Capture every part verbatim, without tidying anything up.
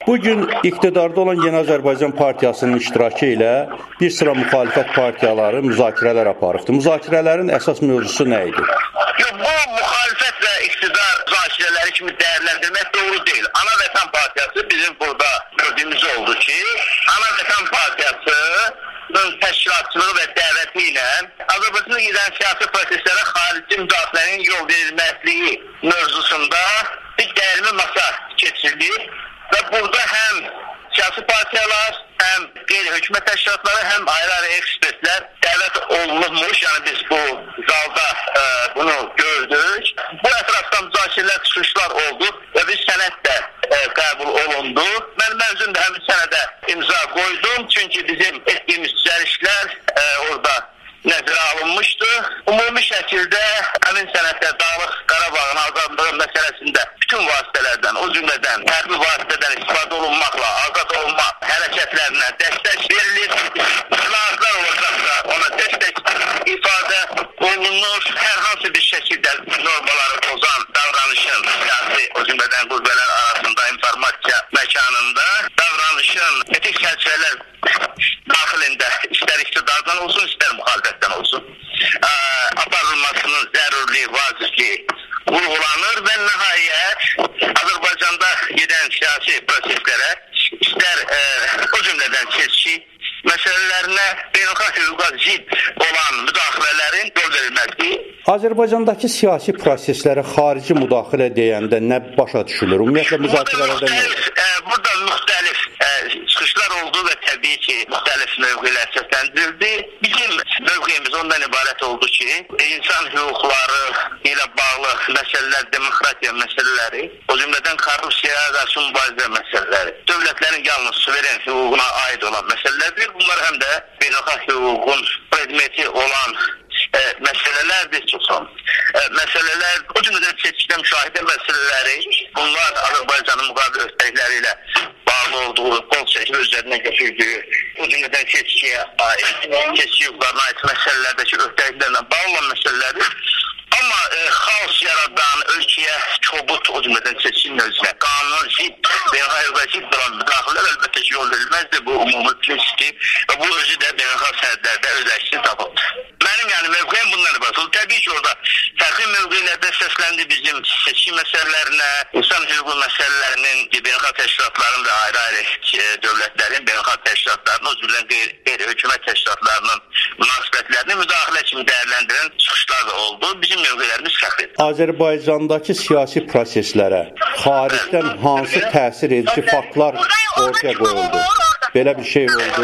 Bugün iqtidarda olan Yeni Azərbaycan Partiyasının iştirakı ilə bir sıra müxalifət partiyaları müzakirələr aparıbdır. Müzakirələrin əsas mövzusu nə idi? Bu müxalifət və iqtidar müzakirələri kimi dəyərləndirmək doğru deyil. Ana Vətən Partiyası bizim burada gördüyümüz oldu ki, Ana Vətən Partiyasının təşkilatçılığı və dəvəti ilə Azərbaycanda gedən siyasi proseslərə xarici müdaxilənin yol verilməzliyi mövzusunda bir dəyərli masa keçirilir və burada həm siyasi partiyalar, həm qeyri-hökumət təşkilatları, həm ayrı-ayrı ekspertlər dəvət olunmuş. Yəni biz bu zalda e, bunu gördük. Bu ətrafda müzakirələr, çıxışlar oldu və bir sənəd də e, qəbul olundu. Mən məzun da həmin sənədə imza qoydum. Çünki bizim etdiyimiz düzəlişlər e, orada nəzərə alınmışdı. Ümumi şəkildə həmin sənəddə Dağlıq Qarabağın azadlığı məsələsində bütün vasitələrdən, o cümlədən hərbi vasitədən istifadə olunmaqla azad olma hərəkətlərinə dəstək verilir. İslahatlar olacaqsa ona dəstək ifadə olunur. Hər hansı bir şəkildə normaları pozan davranışın, siyasi o cümlədən qüvvələr arasında informasiya məkanında davranışın etik çərçivələr daxilində istər iqtidardan olsun, istər müxalifətdən olsun, ə, aparılmasının zərurluğu, vacibliyi vurğulanır və nəhayət Azərbaycanda gedən siyasi proseslərə istər ə, o cümlədən seçki məsələlərinə beynəlxalq hüquqa zidd olan müdaxilələrin yol verilməzliyi. Azərbaycandakı siyasi proseslərə xarici müdaxilə deyəndə nə başa düşülür? Ümumiyyətlə müzakirələrdə nə olur? Burada müxtəlif ə, çıxışlar oldu və təbii ki, müxtəlif mövqelər səsləndirildi. Bizim mövqeyimiz ondan ibarət oldu ki, insan hüquqları ilə bağlı məsələlər, demokratiya məsələləri, o cümlədən korrupsiyaya qarşı mübarizə məsələləri, dövlətlərin yalnız suveren hüququna aid olan məsələlərdir. Bunlar həm də beynəlxalq hüququn predmeti olan e, məsələlərdir çoxsan. E, məsələlər, o cümlədən seçkidə müşahidə məsələləri, bunlar Azərbaycanın müqavilə öhdəlikləri ilə bağlı olduğu qol çəkimi üzərinə götürdüyü, o cümlədən seçkiyə aid, seçki hüquqlarına aid məsələlərdəki öhdəliklərlə bağlı olan məsələlərdir. Amma e, xaos yaradan, ölkəyə kobud, o cümlədən seçkin özünə qanun zidd, beynəlxalq zidd olan müdaxilələr əlbəttə ki, yol verilməzdir. Bu ümumi prinsip və bu özü də beynəlxalq sənədlərdə öz əksini tapıb. Mənim yəni mövqeyim bundan ibarət oldu. Təbii ki, orada fərqli mövqelərdə səsləndi bizim seçki məsələlərinə, insan hüququ məsələlərinin, beynəlxalq təşkilatların və ayrı-ayrı dövlətlərin, beynəlxalq təşkilatlarının, o cümlədən qeyri-hökumət təşkilatlarının münasibətlərini müdaxilə kimi dəyərləndirən çıxışlar da oldu. Bizim mövqelərimiz fərqlidir. Azərbaycandakı siyasi proseslərə xaricdən hansı təsir edici faktlar ortaya qoyuldu? Belə bir şey oldu.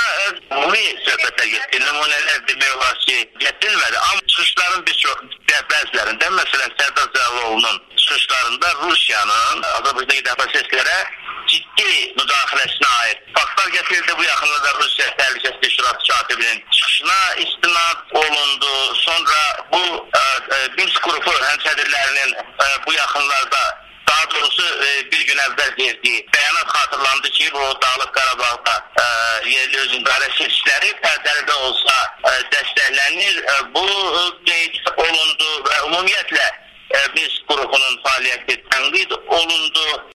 Ümumi söhbətə getdi, nümunələr demək olar ki, gətirilmədi. Amma çıxışların bir çox bəzilərində, məsələn, Sərdar Cəlalovun çıxışlarında Rusiyanın Azərbaycanda gedən proseslərə ciddi müdaxiləsinə aid faktlar gətirildi. Bu yaxınlarda Rusiya təhlükəsizlik təşkilatı katibinin çıxışına istinad olundu. Sonra bu ə, ə, Minsk qrupu həmsədrlərinin ə, bu yaxınlarda, daha doğrusu bir gün əvvəl verdiyi bəyanat xatırlandı ki, bu Dağlıq Qarabağda ə, yerli özündarə seçkiləri pərdəli də olsa ə, dəstəklənir. Ə, bu qeyd olundu və ümumiyyətlə ə, Minsk qrupunun fəaliyyəti tənqid olundu.